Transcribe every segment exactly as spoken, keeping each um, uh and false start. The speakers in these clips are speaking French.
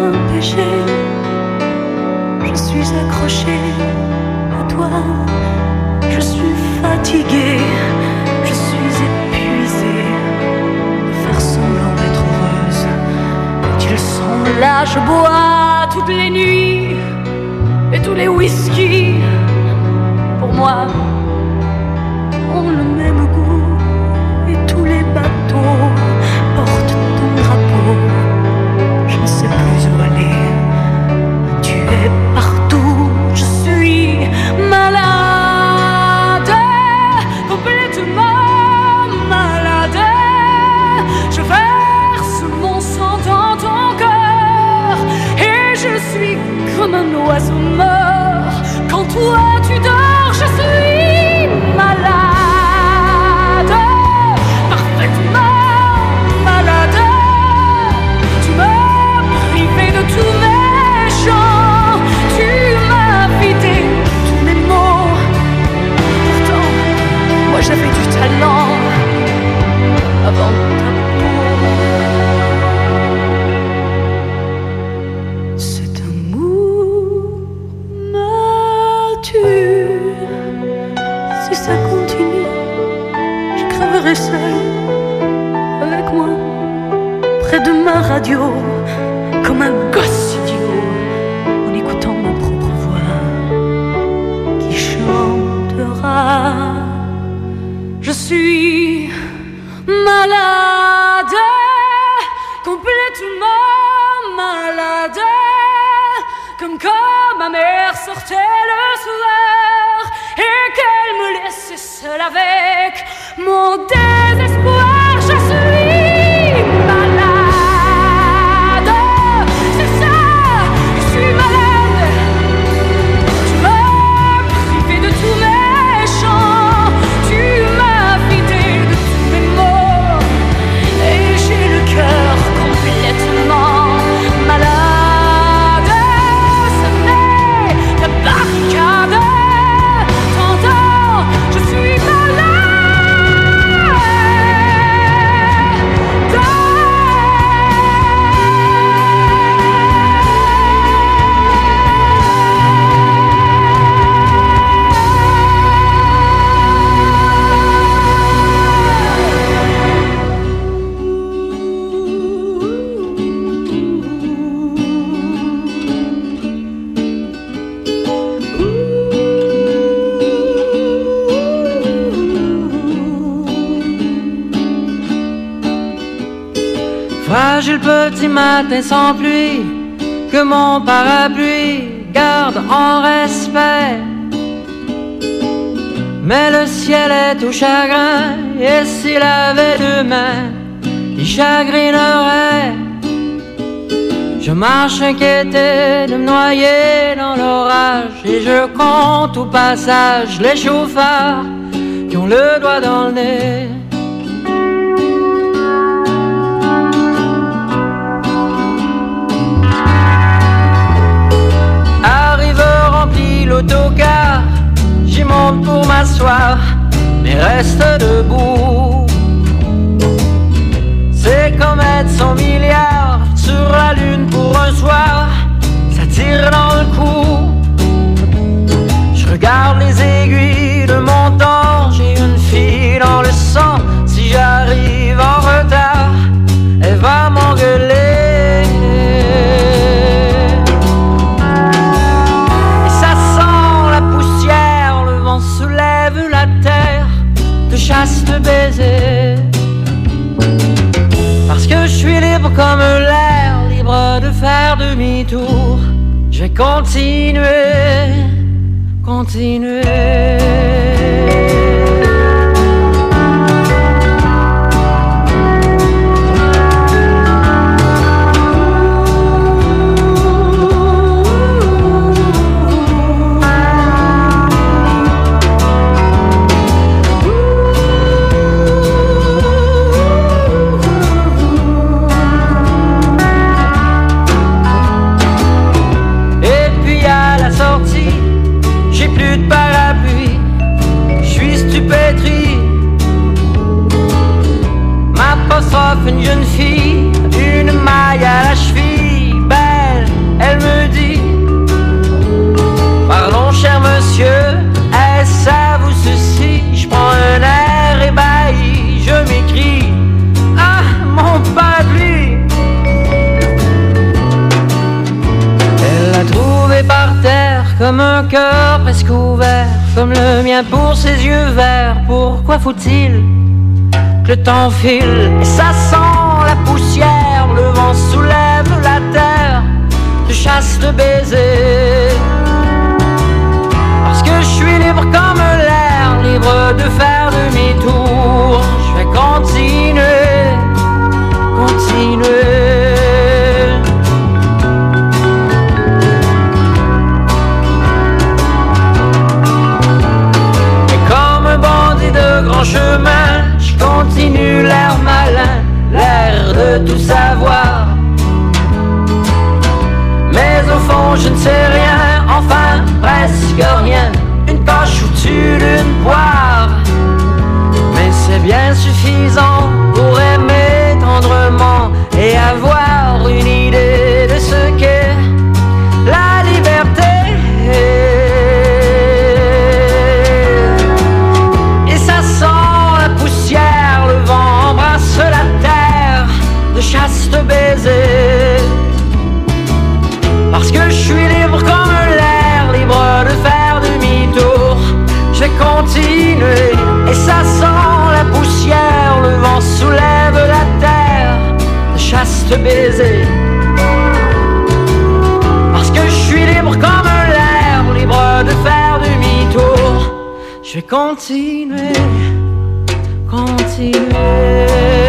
un péché. Je suis accrochée à toi, je suis fatiguée, je suis épuisée de faire semblant d'être heureuse. Quand ils sont là, je bois toutes les nuits et tous les whisky. Pour moi, ont le même goût et tous les bateaux portent ton drapeau. Je ne sais plus où aller, tu es partout, je suis malade, complètement malade. Je verse mon sang dans ton cœur et je suis comme un oiseau mort. Quand toi tu dors, je suis malade, parfaitement malade. Tu m'as privé de tous mes chants, tu m'as vidé tous mes mots. Pourtant, moi j'avais du talent avant ta peau. Cet amour me tue. Si ça continue, je crèverai seule avec moi, près de ma radio, comme un gosse idiot, en écoutant ma propre voix qui chantera. Je suis malade, complètement malade, comme quand ma mère sortait le soir et qu'elle me laissait seule avec mon désespoir. Je suis malade, c'est ça, je suis malade. Tu m'as privé de tous mes chants, tu m'as vidé de tous mes mots et j'ai le cœur complètement malade. Ce n'est la barricade. T'entends, je suis malade. Fragile petit matin sans pluie, que mon parapluie garde en respect. Mais le ciel est tout chagrin, et s'il avait deux mains, il chagrinerait. Je marche inquiété de me noyer dans l'orage, et je compte au passage les chauffards qui ont le doigt dans le nez. L'autocar, j'y monte pour m'asseoir, mais reste debout. C'est comme être cent milliards sur la lune pour un soir, ça tire dans le cou. Je regarde les aiguilles de mon temps, j'ai une fille dans le sang. Si j'arrive en retard, elle va m'engueuler. Soulève la terre, te chasse de baiser. Parce que je suis libre comme l'air, libre de faire demi-tour. Je vais continuer, continuer. comme un cœur presque ouvert, comme le mien pour ses yeux verts. Pourquoi faut-il que le temps file et ça sent la poussière? Le vent soulève la terre, te chasse de baisers. Parce que je suis libre comme l'air, libre de faire demi-tour. Je vais continuer, continuer. Et comme un bandit de grand chemin, je continue l'air malin, l'air de tout savoir. Mais au fond je ne sais rien, enfin presque rien. Une poche au-dessus d'une poire, mais c'est bien suffisant pour aimer tendrement et avoir une idée de ce qu'est la liberté. Et ça sent la poussière, le vent embrasse la terre de chastes baisers. Parce que je suis libre comme l'air, libre de faire demi-tour. Je vais continuer et ça sent la poussière. Le vent soulève la terre de chastes baisers. Parce que je suis libre comme l'air, libre de faire demi-tour. Je vais continuer, continuer.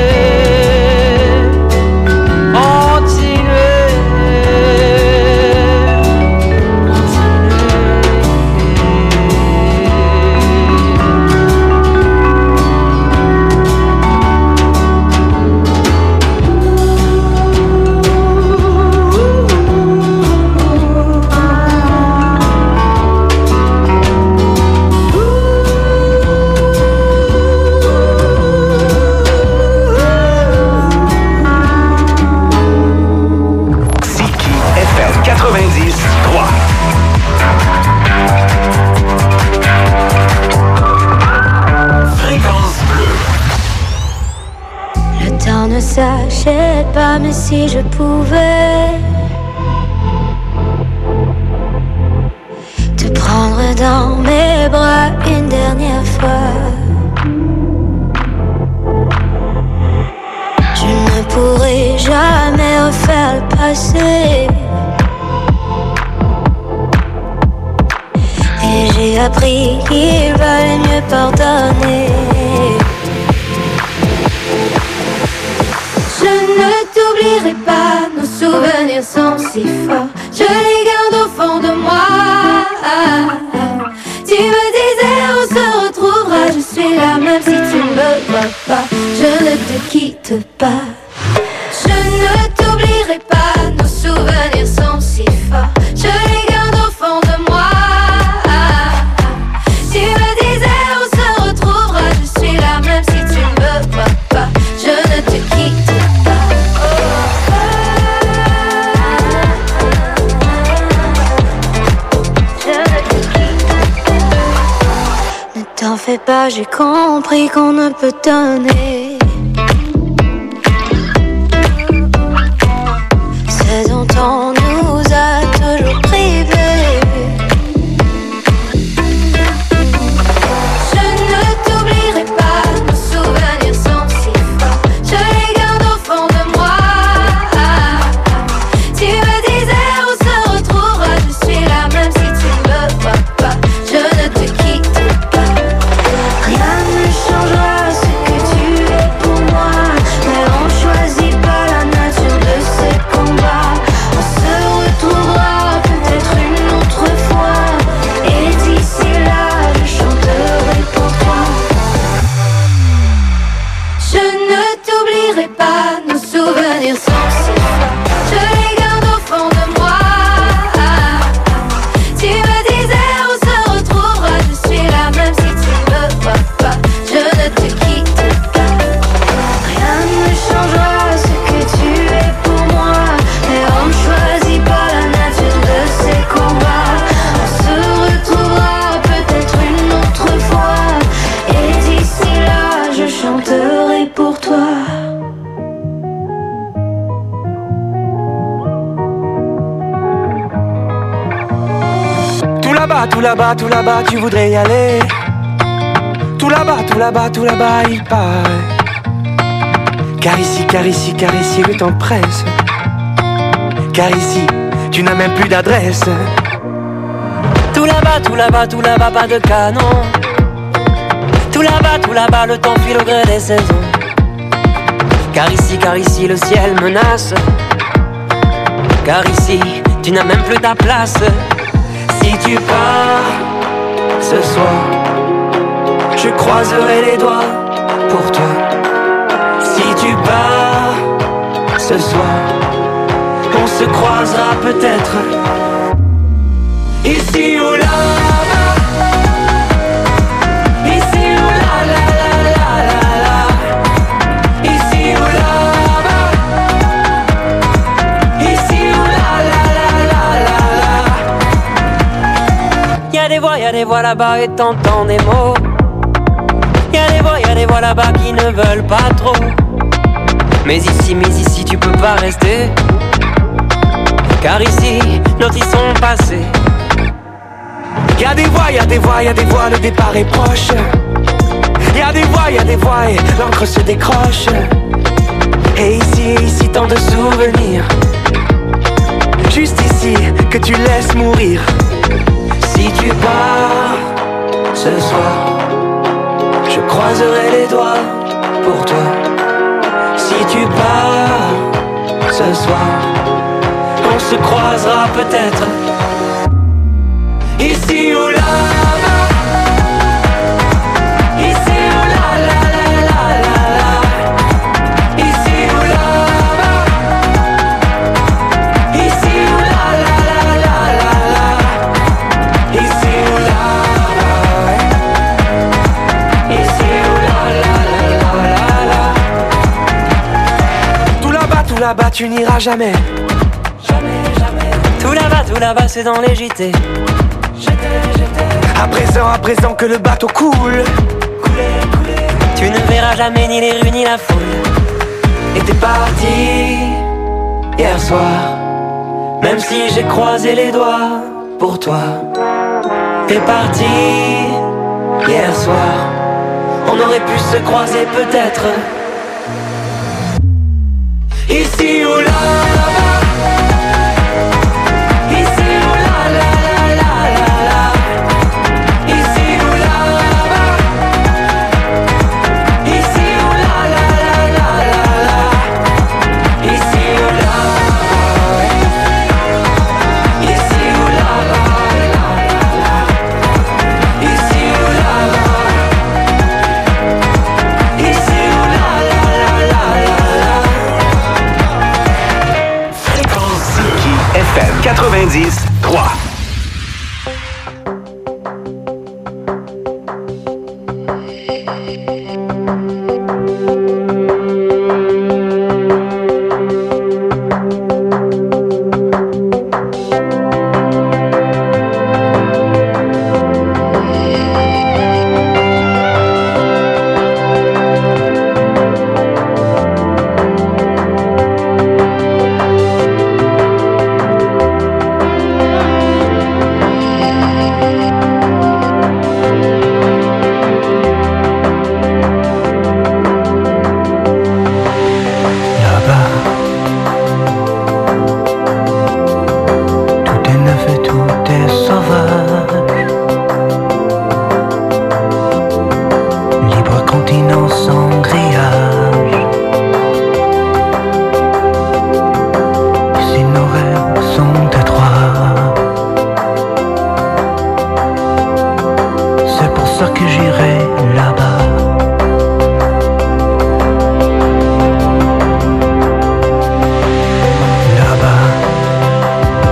S'achète pas, mais si je pouvais te prendre dans mes bras une dernière fois, je ne pourrai jamais refaire le passé. Et j'ai appris qu'il valait mieux pardonner. Je ne t'oublierai pas, nos souvenirs sont si forts, je les garde au fond de moi. Tu me disais on se retrouvera, je suis là même si tu ne me vois pas. Je ne te quitte pas. Je ne t'oublierai pas, nos souvenirs sont si forts, je les garde au fond de moi. Tu me disais on se retrouvera, je suis là même si tu ne me vois pas. Je ne te quitte pas. T'en fais pas, j'ai compris qu'on ne peut donner ce dont on nous a toujours privés. Je ne t'oublierai pas, nos souvenirs sont si forts, je les garde au fond de moi. Tu me disais on se retrouvera, je suis là même si tu ne me vois pas. Je ne te quitte pas. Rien ne changera ce que tu es pour moi, mais on choisit pas la nature de ces combats. On se retrouve là-bas, tout là-bas, tout là-bas, tu voudrais y aller. Tout là-bas, tout là-bas, tout là-bas, il paraît. Car ici, car ici, car ici, le temps presse. Car ici, tu n'as même plus d'adresse. Tout là-bas, tout là-bas, tout là-bas, pas de canon. Tout là-bas, tout là-bas, le temps file au gré des saisons. Car ici, car ici, le ciel menace. Car ici, tu n'as même plus ta place. Si tu pars ce soir, je croiserai les doigts pour toi. Si tu pars ce soir, on se croisera peut-être ici ou là-bas. Ici ou là, la la la la la. Ici ou là-bas. Ici ou là, la la la la la. Y'a des voix, y'a des voix là-bas et t'entends des mots. Y'a des voix, y'a des voix là-bas qui ne veulent pas trop. Mais ici, mais ici, tu peux pas rester. Car ici, nos vies sont passés. Y'a des voix, y'a des voix, y'a des voix, le départ est proche. Y'a des voix, y'a des voix et l'encre se décroche. Et ici, ici, tant de souvenirs. Juste ici, que tu laisses mourir. Si tu pars ce soir, je croiserai les doigts pour toi. Si tu pars ce soir, on se croisera peut-être ici ou là-bas. Ici ou là, la la la la la. Ici ou là-bas. Ici ou là, la la la la la. Ici ou là-bas. Ici ou là, la la la la la. Tout là-bas, tout là-bas, tu n'iras jamais. Jamais, jamais. Tout là-bas, tout là-bas, c'est dans les J T. À présent, à présent que le bateau coule. Couler, couler. Tu ne verras jamais ni les rues ni la foule. Et t'es parti hier soir, même si j'ai croisé les doigts pour toi. T'es parti hier soir, on aurait pu se croiser peut-être ici ou là-bas. quatre-vingt-dix trois. Que j'irai